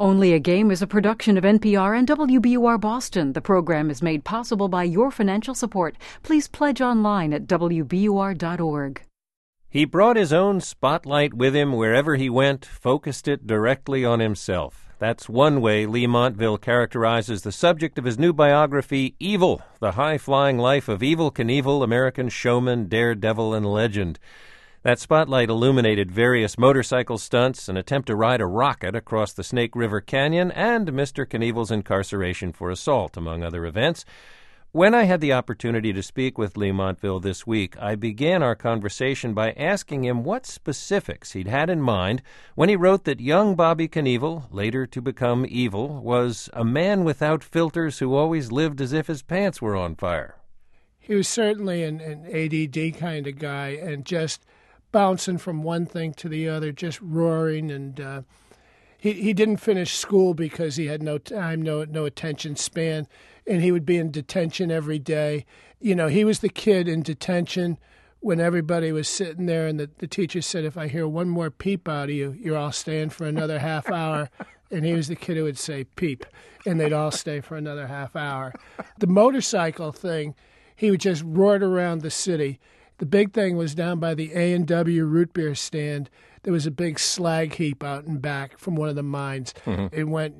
Only a Game is a production of NPR and WBUR Boston. The program is made possible by your financial support. Please pledge online at WBUR.org. He brought his own spotlight with him wherever he went, focused it directly on himself. That's one way Lee Montville characterizes the subject of his new biography, Evil, the high-flying life of Evel Knievel, American showman, daredevil, and legend. That spotlight illuminated various motorcycle stunts, an attempt to ride a rocket across the Snake River Canyon, and Mr. Knievel's incarceration for assault, among other events. When I had the opportunity to speak with Lee Montville this week, I began our conversation by asking him what specifics he'd had in mind when he wrote that young Bobby Knievel, later to become Evil, was a man without filters who always lived as if his pants were on fire. He was certainly an ADD kind of guy and just bouncing from one thing to the other, just roaring. And he didn't finish school because he had no time, no attention span. And he would be in detention every day. You know, he was the kid in detention when everybody was sitting there and the teacher said, if I hear one more peep out of you, you're all staying for another half hour. And he was the kid who would say peep, and they'd all stay for another half hour. The motorcycle thing, he would just roared around the city. The big thing was down by the A&W root beer stand. There was a big slag heap out and back from one of the mines. Mm-hmm. It went,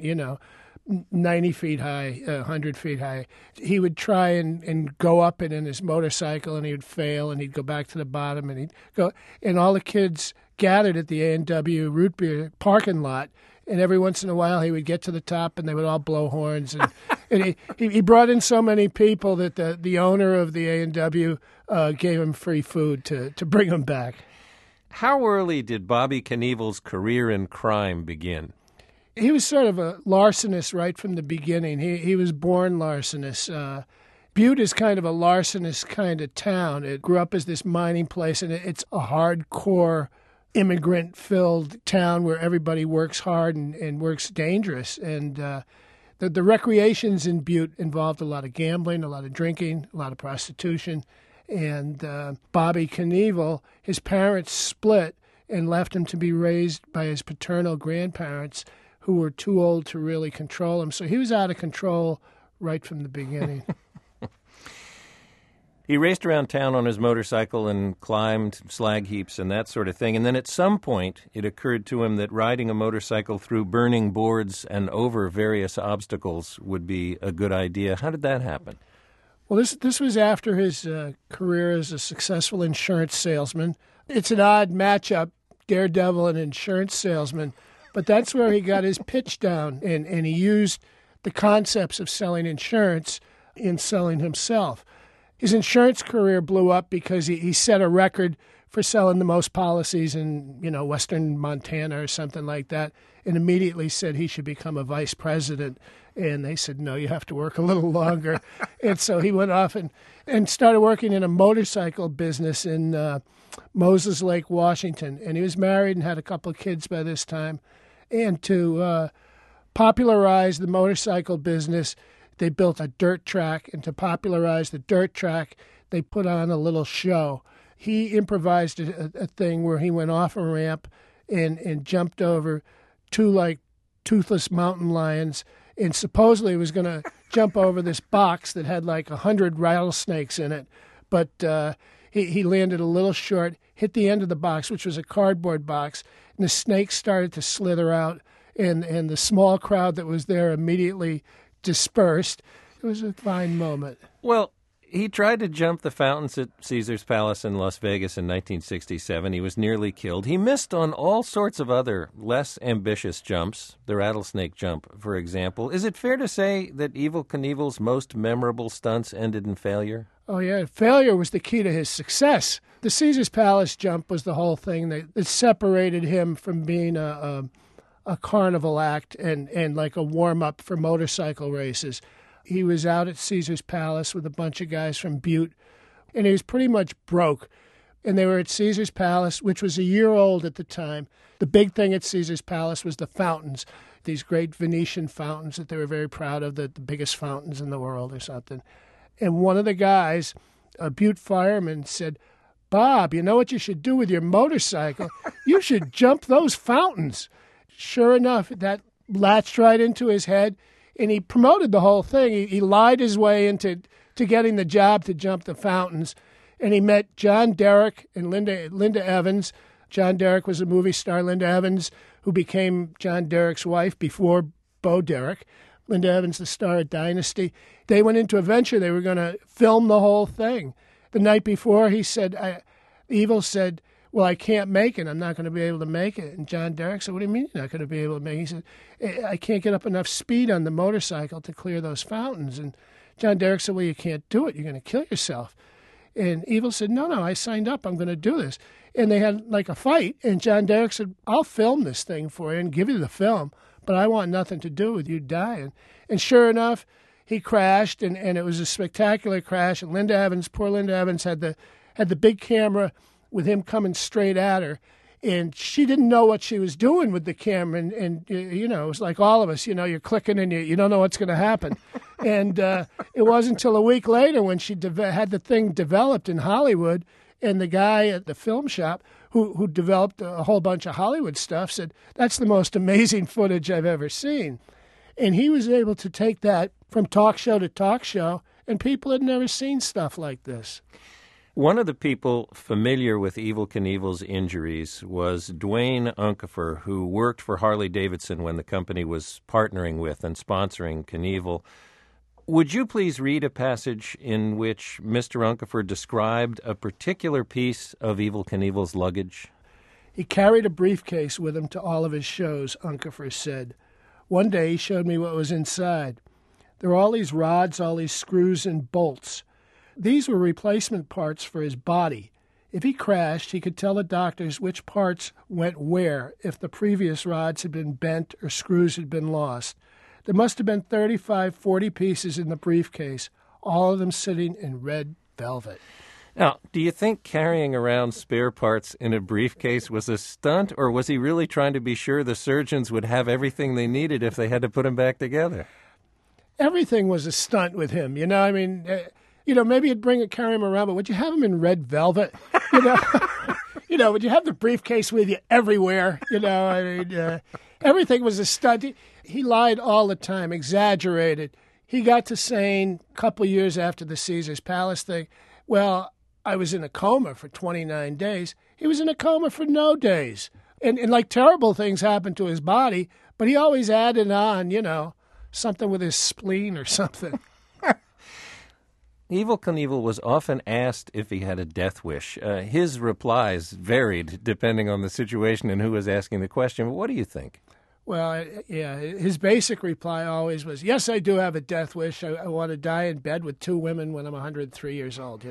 90 feet high, 100 feet high. He would try and go up it in his motorcycle, and he would fail, and he'd go back to the bottom, and he'd go. And all the kids gathered at the A&W root beer parking lot, and every once in a while he would get to the top, and they would all blow horns. And he brought in so many people that the owner of the A&W gave him free food to bring him back. How early did Bobby Knievel's career in crime begin? He was sort of a larcenist right from the beginning. He was born larcenous. Butte is kind of a larcenous kind of town. It grew up as this mining place, and it's a hardcore, immigrant-filled town where everybody works hard and works dangerous. And the recreations in Butte involved a lot of gambling, a lot of drinking, a lot of prostitution. And Bobby Knievel, his parents split and left him to be raised by his paternal grandparents, who were too old to really control him. So he was out of control right from the beginning. He raced around town on his motorcycle and climbed slag heaps and that sort of thing. And then at some point, it occurred to him that riding a motorcycle through burning boards and over various obstacles would be a good idea. How did that happen? Well, this was after his career as a successful insurance salesman. It's an odd matchup, daredevil and insurance salesman. But that's where he got his pitch down, and he used the concepts of selling insurance in selling himself. His insurance career blew up because he set a record for selling the most policies in, western Montana or something like that, and immediately said he should become a vice president. And they said, no, you have to work a little longer. And so he went off and started working in a motorcycle business in Moses Lake, Washington. And he was married and had a couple of kids by this time. And to popularize the motorcycle business, they built a dirt track. And to popularize the dirt track, they put on a little show. He improvised a thing where he went off a ramp and jumped over two, toothless mountain lions, and supposedly was going to jump over this box that had 100 rattlesnakes in it. But he landed a little short, hit the end of the box, which was a cardboard box, and the snakes started to slither out, and the small crowd that was there immediately dispersed. It was a fine moment. Well, he tried to jump the fountains at Caesar's Palace in Las Vegas in 1967. He was nearly killed. He missed on all sorts of other less ambitious jumps, the rattlesnake jump, for example. Is it fair to say that Evel Knievel's most memorable stunts ended in failure? Oh, yeah. Failure was the key to his success. The Caesar's Palace jump was the whole thing that separated him from being a carnival act and like a warm-up for motorcycle races. He was out at Caesar's Palace with a bunch of guys from Butte, and he was pretty much broke. And they were at Caesar's Palace, which was a year old at the time. The big thing at Caesar's Palace was the fountains, these great Venetian fountains that they were very proud of, the biggest fountains in the world or something. And one of the guys, a Butte fireman, said, "Bob, you know what you should do with your motorcycle? You should jump those fountains." Sure enough, that latched right into his head, and he promoted the whole thing. He lied his way into getting the job to jump the fountains, and he met John Derek and Linda Evans. John Derek was a movie star. Linda Evans, who became John Derek's wife before Bo Derek. Linda Evans, the star of Dynasty. They went into a venture. They were going to film the whole thing. The night before, he said, Evil said, well, I can't make it. I'm not going to be able to make it. And John Derek said, what do you mean you're not going to be able to make it? He said, I can't get up enough speed on the motorcycle to clear those fountains. And John Derek said, well, you can't do it. You're going to kill yourself. And Evil said, no, I signed up. I'm going to do this. And they had like a fight. And John Derek said, I'll film this thing for you and give you the film, but I want nothing to do with you dying. And sure enough, he crashed, and it was a spectacular crash. And Linda Evans, poor Linda Evans, had the big camera with him coming straight at her. And she didn't know what she was doing with the camera. And you know, it was like all of us, you know, you're clicking and you don't know what's going to happen. And it wasn't until a week later when she had the thing developed in Hollywood, and the guy at the film shop who developed a whole bunch of Hollywood stuff said, that's the most amazing footage I've ever seen. And he was able to take that from talk show to talk show, and people had never seen stuff like this. One of the people familiar with Evel Knievel's injuries was Dwayne Unkefer, who worked for Harley-Davidson when the company was partnering with and sponsoring Knievel. Would you please read a passage in which Mr. Unkefer described a particular piece of Evel Knievel's luggage? He carried a briefcase with him to all of his shows, Unkefer said. One day he showed me what was inside. There were all these rods, all these screws and bolts. These were replacement parts for his body. If he crashed, he could tell the doctors which parts went where if the previous rods had been bent or screws had been lost. There must have been 35, 40 pieces in the briefcase, all of them sitting in red velvet. Now, do you think carrying around spare parts in a briefcase was a stunt, or was he really trying to be sure the surgeons would have everything they needed if they had to put him back together? Everything was a stunt with him, you know. I mean, maybe you'd carry him around, but would you have him in red velvet? Would you have the briefcase with you everywhere? Everything was a stunt. He lied all the time, exaggerated. He got to saying a couple years after the Caesar's Palace thing, well, I was in a coma for 29 days. He was in a coma for no days. And like terrible things happened to his body, but he always added on, something with his spleen or something. Evel Knievel was often asked if he had a death wish. His replies varied depending on the situation and who was asking the question. But what do you think? Well, yeah, his basic reply always was, yes, I do have a death wish. I want to die in bed with 2 women when I'm 103 years old,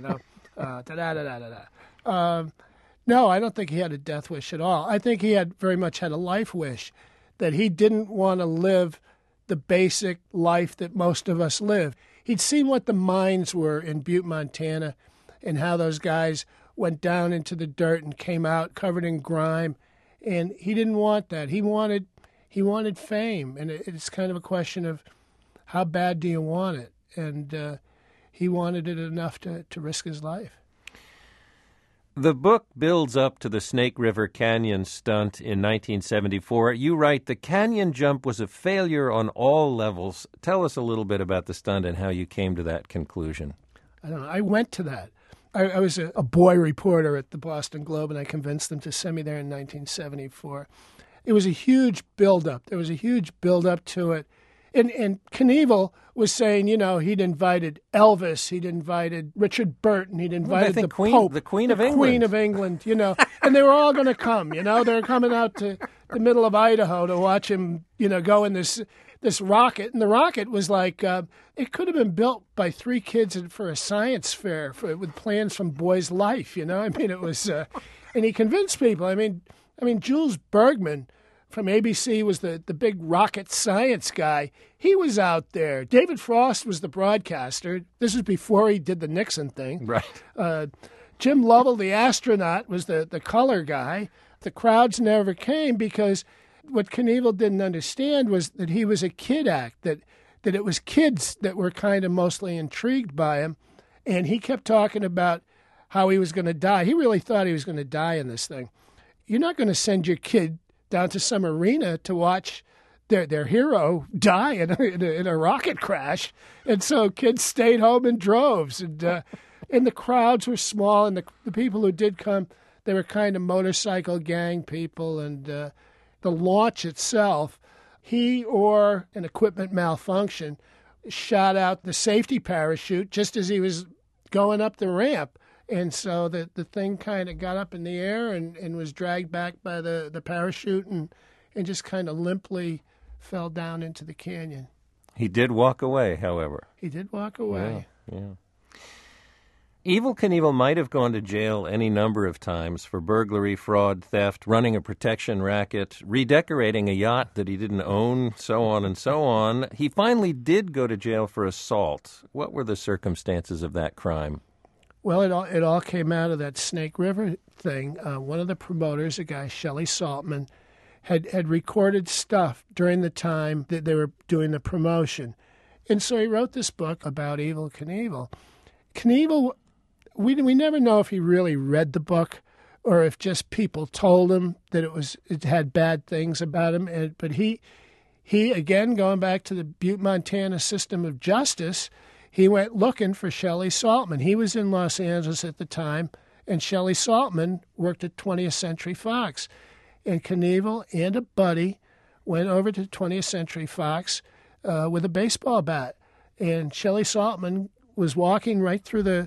No, I don't think he had a death wish at all. I think he very much had a life wish, that he didn't want to live the basic life that most of us live. He'd seen what the mines were in Butte, Montana, and how those guys went down into the dirt and came out covered in grime, and he didn't want that. He wanted fame, and it's kind of a question of how bad do you want it, and he wanted it enough to risk his life. The book builds up to the Snake River Canyon stunt in 1974. You write, the canyon jump was a failure on all levels. Tell us a little bit about the stunt and how you came to that conclusion. I don't know. I went to that. I was a boy reporter at the Boston Globe, and I convinced them to send me there in 1974. It was a huge buildup. There was a huge buildup to it. And Knievel was saying, he'd invited Elvis, he'd invited Richard Burton, he'd invited the Pope, the Queen of England. Queen of England, and they were all going to come, They were coming out to the middle of Idaho to watch him, go in this rocket. And the rocket was like, it could have been built by 3 kids for a science fair with plans from Boy's Life, it was, and he convinced people. I mean, Jules Bergman from ABC was the big rocket science guy. He was out there. David Frost was the broadcaster. This was before he did the Nixon thing. Right. Jim Lovell, the astronaut, was the color guy. The crowds never came because what Knievel didn't understand was that he was a kid act, that it was kids that were kind of mostly intrigued by him. And he kept talking about how he was going to die. He really thought he was going to die in this thing. You're not going to send your kid down to some arena to watch their hero die in a rocket crash. And so kids stayed home in droves. And the crowds were small, and the people who did come, they were kind of motorcycle gang people. And the launch itself, he or an equipment malfunction shot out the safety parachute just as he was going up the ramp. And so the thing kind of got up in the air and was dragged back by the parachute and just kind of limply fell down into the canyon. He did walk away, however. He did walk away. Yeah. Evel Knievel might have gone to jail any number of times for burglary, fraud, theft, running a protection racket, redecorating a yacht that he didn't own, so on and so on. He finally did go to jail for assault. What were the circumstances of that crime? Well, it all came out of that Snake River thing. One of the promoters, a guy, Shelley Saltman, had recorded stuff during the time that they were doing the promotion. And so he wrote this book about Evel Knievel. Knievel, we never know if he really read the book or if just people told him that it had bad things about him. But he, again, going back to the Butte, Montana system of justice, he went looking for Shelley Saltman. He was in Los Angeles at the time, and Shelley Saltman worked at 20th Century Fox. And Knievel and a buddy went over to 20th Century Fox with a baseball bat. And Shelley Saltman was walking right through the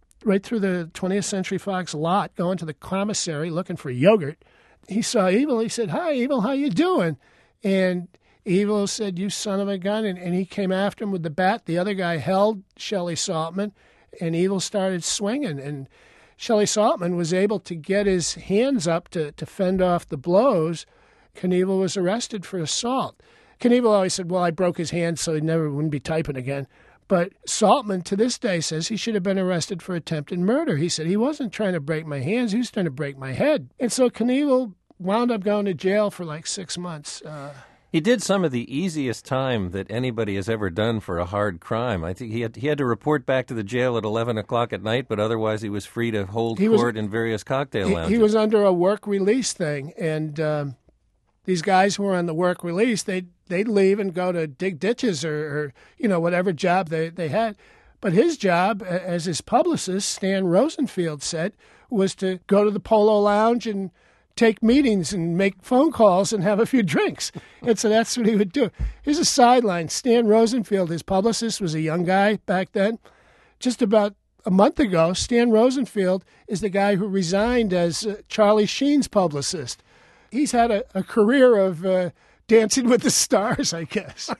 20th Century Fox lot, going to the commissary looking for yogurt. He saw Evel. He said, "Hi, Evel, how you doing?" And Evel said, "You son of a gun," and he came after him with the bat. The other guy held Shelley Saltman, and Evel started swinging. And Shelley Saltman was able to get his hands up to fend off the blows. Knievel was arrested for assault. Knievel always said, "Well, I broke his hand so he wouldn't be typing again." But Saltman, to this day, says he should have been arrested for attempted murder. He said, "He wasn't trying to break my hands, he was trying to break my head." And so Knievel wound up going to jail for like 6 months. He did some of the easiest time that anybody has ever done for a hard crime. I think he had to report back to the jail at 11 o'clock at night, but otherwise he was free to hold court in various cocktail lounges. He was under a work release thing, and these guys who were on the work release, they'd leave and go to dig ditches or whatever job they had. But his job, as his publicist, Stan Rosenfield, said, was to go to the Polo Lounge and take meetings and make phone calls and have a few drinks. And so that's what he would do. Here's a sideline. Stan Rosenfield, his publicist, was a young guy back then. Just about a month ago, Stan Rosenfield is the guy who resigned as Charlie Sheen's publicist. He's had a career of Dancing with the Stars, I guess.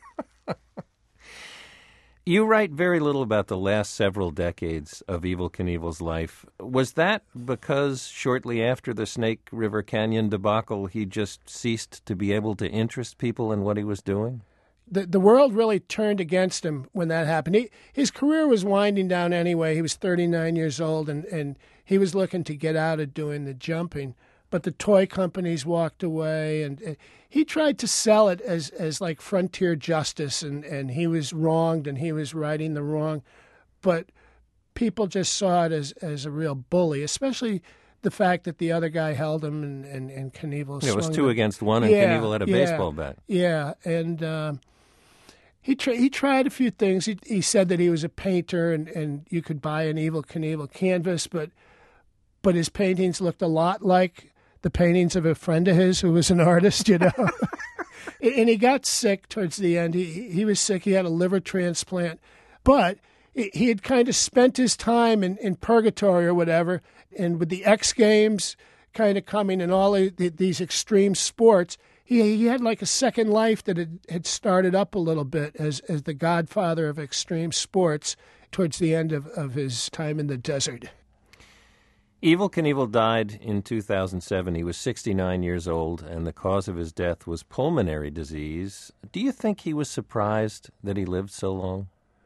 You write very little about the last several decades of Evel Knievel's life. Was that because shortly after the Snake River Canyon debacle, he just ceased to be able to interest people in what he was doing? The world really turned against him when that happened. His career was winding down anyway. He was 39 years old, and he was looking to get out of doing the jumping. But the toy companies walked away, and he tried to sell it as like frontier justice, and he was wronged and he was righting the wrong. But people just saw it as a real bully, especially the fact that the other guy held him and Knievel swung. It was 2 against 1, and Knievel had a baseball bat. Yeah, and he tried a few things. He said that he was a painter, and you could buy an Evel Knievel canvas, but his paintings looked a lot like the paintings of a friend of his who was an artist, And he got sick towards the end. He was sick. He had a liver transplant. But he had kind of spent his time in purgatory or whatever. And with the X Games kind of coming and all these extreme sports, he had like a second life that had started up a little bit as the godfather of extreme sports towards the end of his time in the desert. Evel Knievel died in 2007. He was 69 years old, and the cause of his death was pulmonary disease. Do you think he was surprised that he lived so long?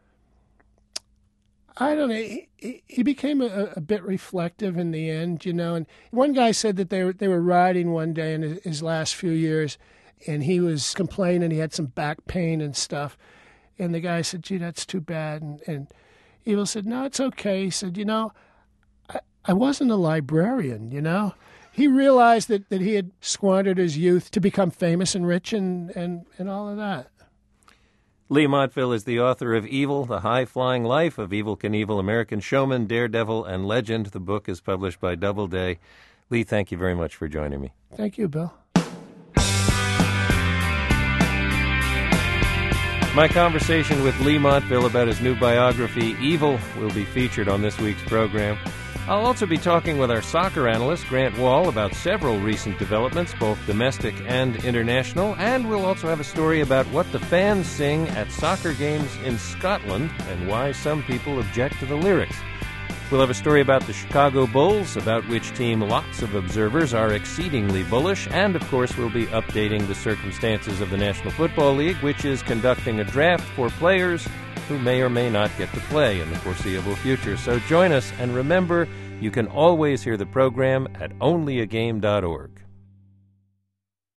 I don't know. He became a bit reflective in the end, And one guy said that they were riding one day in his last few years, and he was complaining he had some back pain and stuff. And the guy said, "Gee, that's too bad." And Evel said, "No, it's okay." He said, I wasn't a librarian, he realized that he had squandered his youth to become famous and rich and all of that. Lee Montville is the author of Evil, The High-Flying Life of Evel Knievel, American Showman, Daredevil, and Legend. The book is published by Doubleday. Lee, thank you very much for joining me. Thank you, Bill. My conversation with Lee Montville about his new biography, Evil, will be featured on this week's program. I'll also be talking with our soccer analyst, Grant Wall, about several recent developments, both domestic and international, and we'll also have a story about what the fans sing at soccer games in Scotland and why some people object to the lyrics. We'll have a story about the Chicago Bulls, about which team lots of observers are exceedingly bullish, and of course we'll be updating the circumstances of the National Football League, which is conducting a draft for players who may or may not get to play in the foreseeable future. So join us, and remember, you can always hear the program at onlyagame.org.